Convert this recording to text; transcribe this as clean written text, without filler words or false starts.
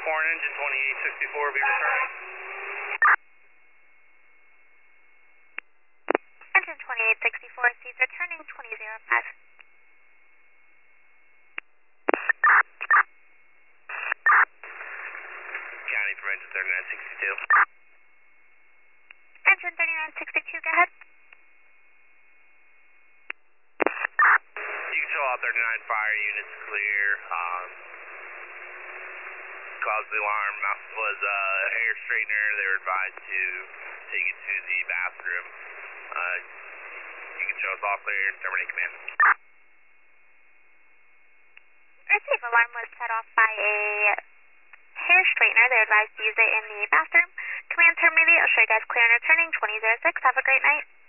foreign engine 2864 will be returning. Engine 2864, seats returning 2005. County for engine 3962. Engine 3962, go ahead. You can show all 39 fire units clear. Cause the alarm was a hair straightener. They were advised to take it to the bathroom. You can show us all clear. Terminate command. Receive alarm was set off by a hair straightener. They're advised to use it in the bathroom. Command terminated. I'll show you guys clear and returning 2006. Have a great night.